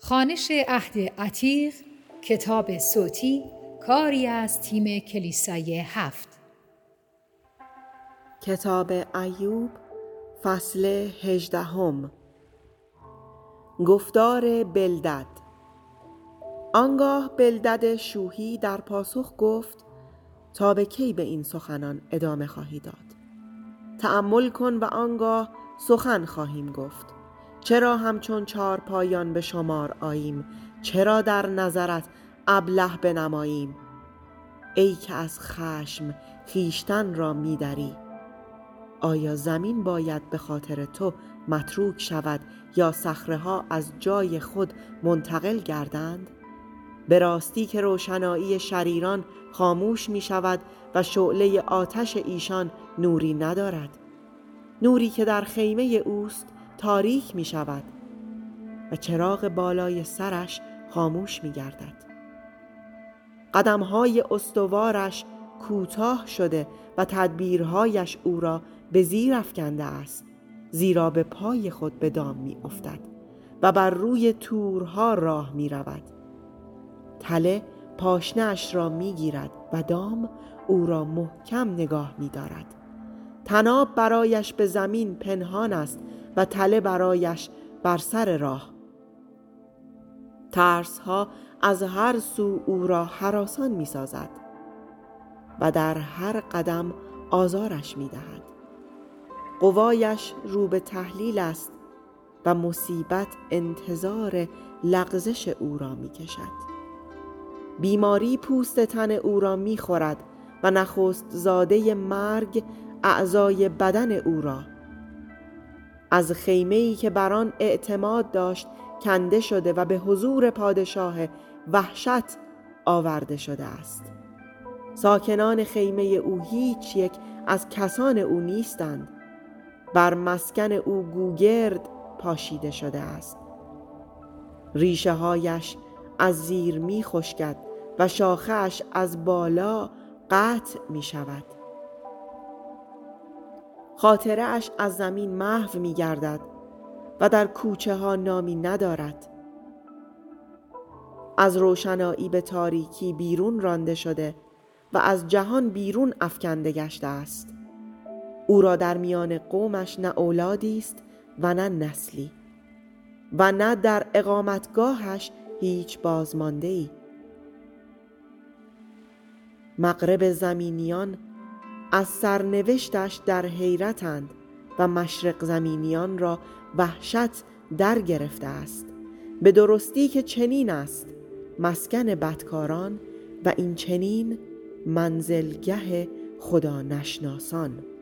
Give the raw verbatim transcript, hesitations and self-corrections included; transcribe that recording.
خوانش عهد عتیق، کتاب صوتی، کاری از تیم کلیسای هفت. کتاب ایوب، فصل هجدهم. گفتار بلدد. آنگاه بلدد شوحی در پاسخ گفت: تا به کی به این سخنان ادامه خواهی داد؟ تأمل کن و آنگاه سخن خواهیم گفت. چرا همچون چار پایان به شمار آییم؟ چرا در نظرت ابله بنماییم؟ ای که از خشم خویشتن را می‌دری، آیا زمین باید به خاطر تو متروک شود یا صخره‌ها از جای خود منتقل گردند؟ به راستی که روشنایی شریران خاموش می شود و شعله آتش ایشان نوری ندارد. نوری که در خیمه اوست تاریک می شود و چراغ بالای سرش خاموش می گردد. قدمهای استوارش کوتاه شده و تدبیرهایش او را به زیر افکنده است، زیرا به پای خود به دام می افتد و بر روی تورها راه می رود. تله پاشنه اش را می گیرد و دام او را محکم نگاه می دارد. طناب برایش به زمین پنهان است و تله برایش بر سر راه. ترس ها از هر سو او را هراسان می سازد و در هر قدم آزارش می دهد. قوایش رو به تحلیل است و مصیبت انتظار لغزش او را می کشد. بیماری پوست تن او را می خورد و نخست زاده مرگ اعضای بدن او را. از خیمه‌ای که بر آن اعتماد داشت کنده شده و به حضور پادشاه وحشت آورده شده است. ساکنان خیمه او هیچ یک از کسان او نیستند. بر مسکن او گوگرد پاشیده شده است. ریشه هایش از زیر می خشکد و شاخه‌اش از بالا قطع می شود. خاطره اش از زمین محو می گردد و در کوچه ها نامی ندارد. از روشنایی به تاریکی بیرون رانده شده و از جهان بیرون افکنده گشته است. او را در میان قومش نه اولادی است و نه نسلی و نه در اقامتگاهش هیچ بازمانده‌ای. مغرب زمینیان از سرنوشتش در حیرتند و مشرق زمینیان را وحشت در گرفته است. به درستی که چنین است مسکن بدکاران و این چنین منزلگه خدا نشناسان.